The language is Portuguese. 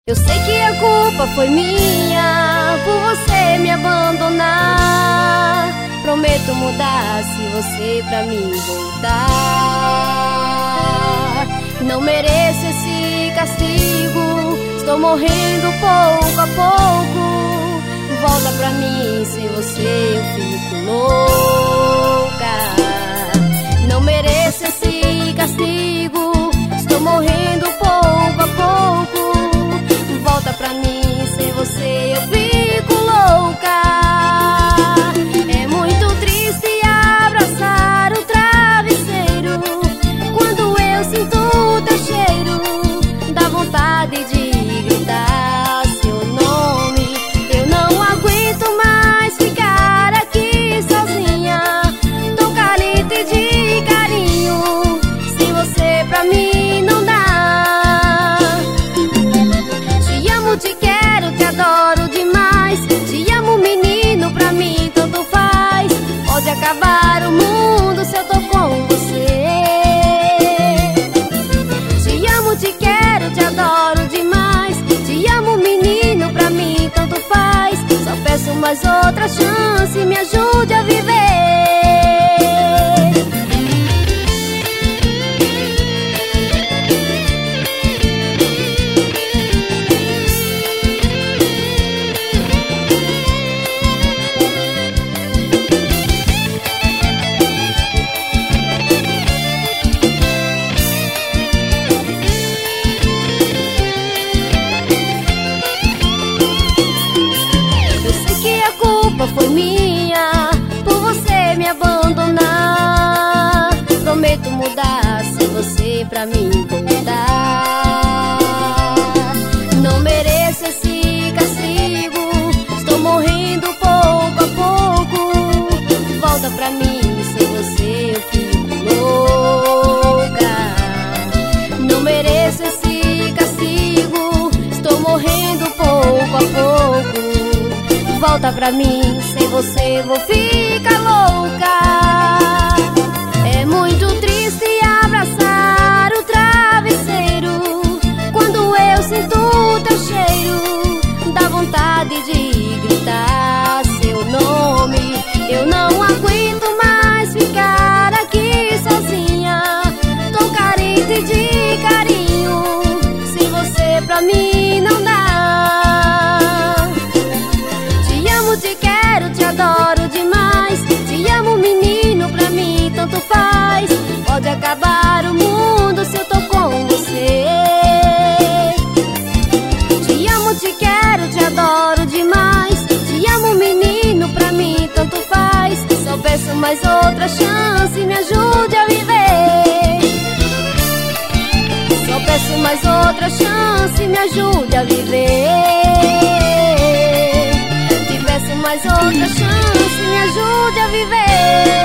Eu sei que a culpa foi minha por você me abandonar. Prometo mudar se você pra mim voltar. Não mereço esse castigo, estou morrendo pouco a pouco. Volta pra mim, sem você eu fico louca. Não mereço esse castigo, estou morrendo pouco a pouco. Volta pra mim, sem você eu fico louca. É muito triste abraçar o travesseiro quando eu sinto o teu cheiro. Dá vontade de gritar seu nome. Eu não aguento mais ficar aqui sozinha, tão carente de carinho. Sem você pra mim não dá. Te quero, te adoro demais. Te amo, menino, pra mim tanto faz. Pode acabar o mundo se eu tô com você. Te amo, te quero, te adoro demais. Te amo, menino, pra mim tanto faz. Só peço mais outra chance, me ajude a viver. Foi minha por você me abandonar. Prometo mudar se você pra mim voltar. Não mereço esse castigo, estou morrendo pouco a pouco. Volta pra mim, sem você eu fico louca. Não mereço esse castigo, estou morrendo pouco a pouco. Volta pra mim, sem você vou ficar louca. É muito triste abraçar o travesseiro quando eu sinto o teu cheiro. Dá vontade de gritar seu nome. Eu não aguento mais ficar aqui sozinha, tão carente de carinho. Sem você pra mim não dá. Te quero, te adoro demais. Te amo, menino, pra mim tanto faz. Pode acabar o mundo se eu tô com você. Te amo, te quero, te adoro demais. Te amo, menino, pra mim tanto faz. Só peço mais outra chance, me ajude a viver. Só peço mais outra chance, me ajude a viver. Peço mais outra chance, me ajude a viver.